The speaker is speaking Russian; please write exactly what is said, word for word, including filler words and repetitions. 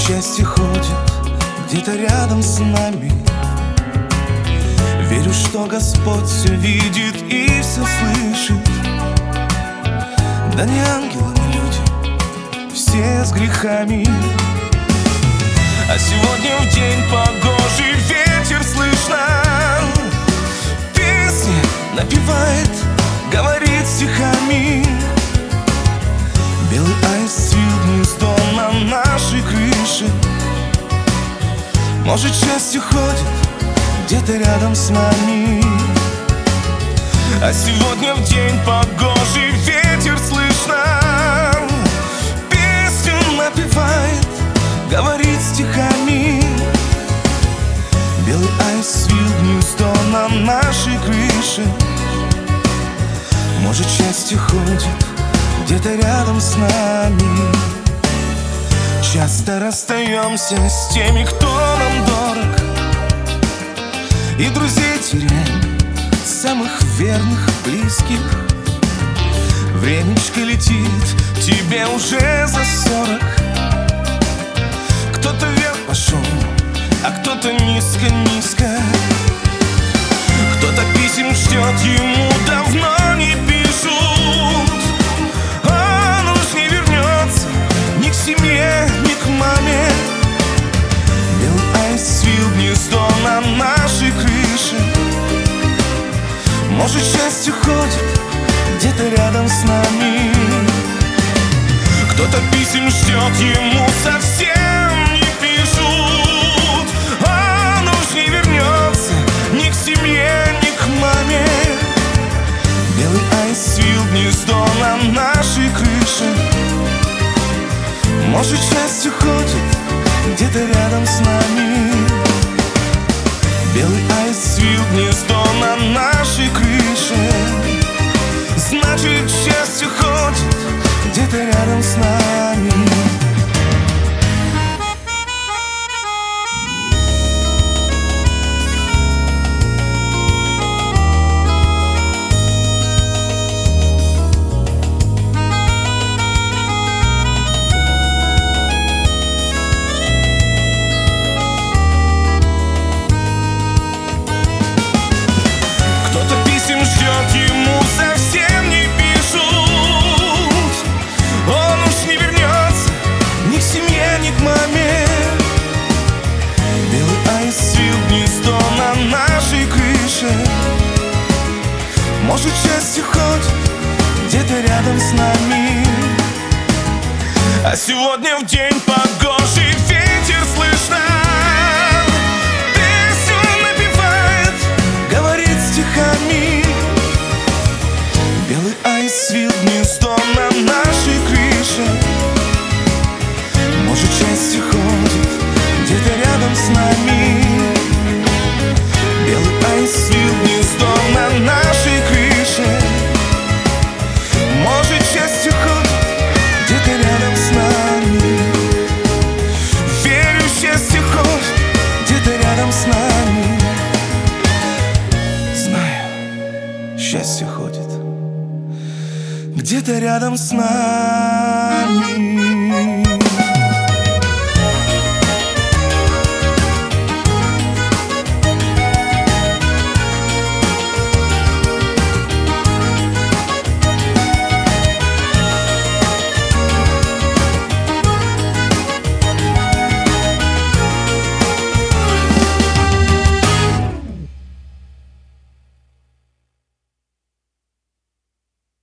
счастье ходит где-то рядом с нами. Верю, что Господь все видит и все слышит. Да не ангелы, не люди, все с грехами. А сегодня в день погожий ветер слышно, песни напевает, говорит стихами. Белый аист свил гнездо на нашей крыше. Может, счастье ходит где-то рядом с нами. А сегодня в день погожий ветер слышно, песню напевает, говорит стихами. Белый аист свил гнездо на нашей крыше. Может, счастье ходит где-то рядом с нами. Часто расстаемся с теми, кто нам дорог, и друзей теряем, самых верных, близких. Времечко летит, тебе уже за сорок. Кто-то вверх пошел, а кто-то низко-низко. Кто-то писем ждет, ему давно не пишут. Он уж не вернется ни к семье, ни к маме. Белый аист свил гнездо на нашей крыше. Может, счастье ходит где-то рядом с нами. Кто-то писем ждет, ему совсем не пишут. Он уж не вернется ни к семье, ни к маме. Белый аист свил гнездо на нашей крыше. Может, счастье ходит где-то рядом с нами. Белый аист свил гнездо на нашей крыше. Значит, счастье ходит где-то рядом с нами. Ждет, ему совсем не пишут. Он уж не вернется ни к семье, ни к маме. Белый аист свил гнездо на нашей крыше. Может, счастье ходит где-то рядом с нами. А сегодня в день погожий ветер слышно, песню напевает, говорит стихами. Белый аист свил гнездо на нашей крыше. Может, счастье ходит где-то рядом с нами. Белый аист свил гнездо на нашей крыше. Может, счастье ходит где-то рядом с нами. Верю, счастье ходит где-то рядом с нами. Знаю, счастье ходит где-то рядом с нами.